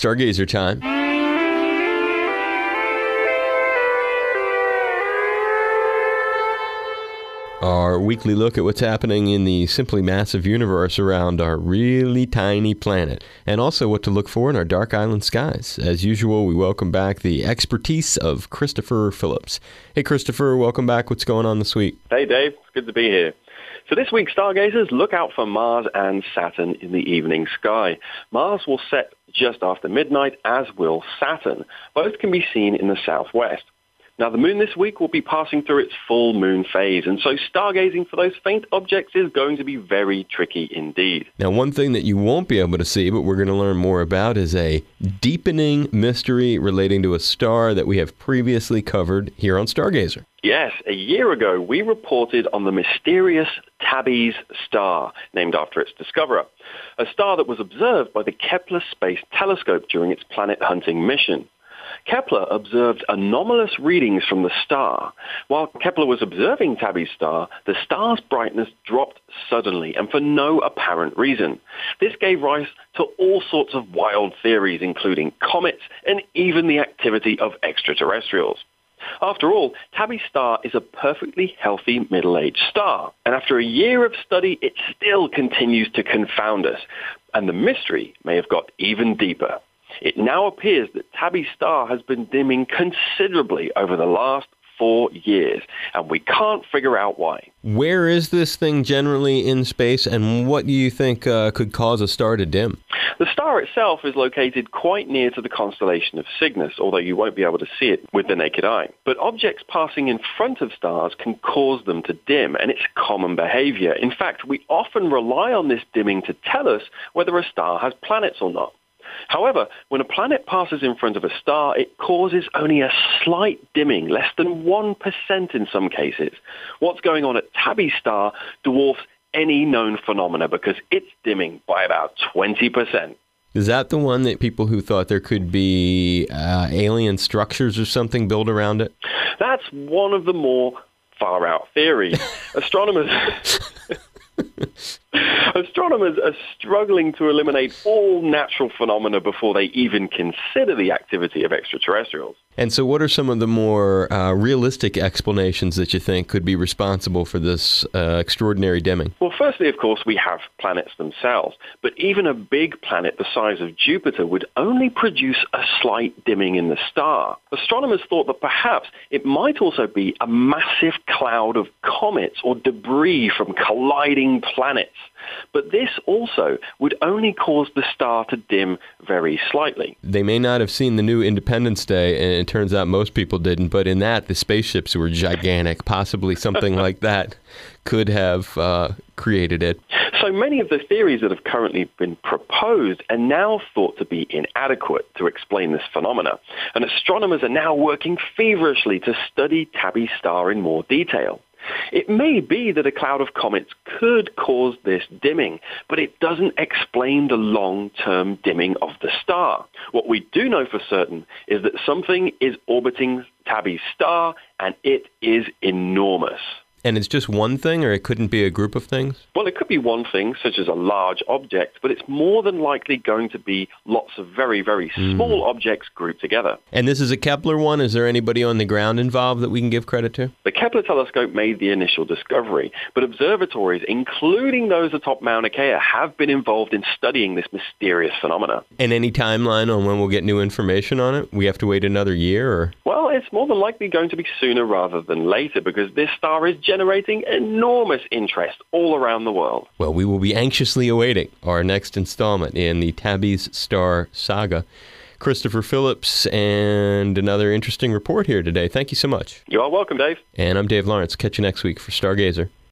Stargazer time. Our weekly look at what's happening in the simply massive universe around our really tiny planet, and also what to look for in our dark island skies. As usual, we welcome back the expertise of Christopher Phillips. Hey, Christopher, welcome back. What's going on this week? Hey, Dave. It's good to be here. So this week, stargazers, look out for Mars and Saturn in the evening sky. Mars will set just after midnight, as will Saturn. Both can be seen in the southwest. Now, the moon this week will be passing through its full moon phase, and so stargazing for those faint objects is going to be very tricky indeed. Now, one thing that you won't be able to see, but we're going to learn more about, is a deepening mystery relating to a star that we have previously covered here on Stargazer. Yes, a year ago, we reported on the mysterious Tabby's star, named after its discoverer, a star that was observed by the Kepler Space Telescope during its planet-hunting mission. Kepler observed anomalous readings from the star. While Kepler was observing Tabby's star, the star's brightness dropped suddenly and for no apparent reason. This gave rise to all sorts of wild theories, including comets and even the activity of extraterrestrials. After all, Tabby's star is a perfectly healthy middle-aged star, and after a year of study, it still continues to confound us, and the mystery may have got even deeper. It now appears that Tabby's star has been dimming considerably over the last 4 years, and we can't figure out why. Where is this thing generally in space, and what do you think could cause a star to dim? The star itself is located quite near to the constellation of Cygnus, although you won't be able to see it with the naked eye. But objects passing in front of stars can cause them to dim, and it's common behavior. In fact, we often rely on this dimming to tell us whether a star has planets or not. However, when a planet passes in front of a star, it causes only a slight dimming, less than 1% in some cases. What's going on at Tabby's star dwarfs any known phenomena because it's dimming by about 20%. Is that the one that people who thought there could be alien structures or something built around it? That's one of the more far-out theories. Astronomers are struggling to eliminate all natural phenomena before they even consider the activity of extraterrestrials. And so what are some of the more realistic explanations that you think could be responsible for this extraordinary dimming? Well, firstly, of course, we have planets themselves. But even a big planet the size of Jupiter would only produce a slight dimming in the star. Astronomers thought that perhaps it might also be a massive cloud of comets or debris from colliding planets. But this also would only cause the star to dim very slightly. They may not have seen the new Independence Day, and it turns out most people didn't, but in that, the spaceships were gigantic. Possibly something like that could have created it. So many of the theories that have currently been proposed are now thought to be inadequate to explain this phenomena, and astronomers are now working feverishly to study Tabby's star in more detail. It may be that a cloud of comets could cause this dimming, but it doesn't explain the long-term dimming of the star. What we do know for certain is that something is orbiting Tabby's star, and it is enormous. And it's just one thing, or it couldn't be a group of things? Well, it could be one thing, such as a large object, but it's more than likely going to be lots of very, very small objects grouped together. And this is a Kepler one? Is there anybody on the ground involved that we can give credit to? The Kepler telescope made the initial discovery, but observatories, including those atop Mauna Kea, have been involved in studying this mysterious phenomena. And any timeline on when we'll get new information on it? We have to wait another year, or? Well, it's more than likely going to be sooner rather than later, because this star is generating enormous interest all around the world. Well, we will be anxiously awaiting our next installment in the Tabby's Star saga. Christopher Phillips, and another interesting report here today. Thank you so much. You are welcome, Dave. And I'm Dave Lawrence. Catch you next week for Stargazer.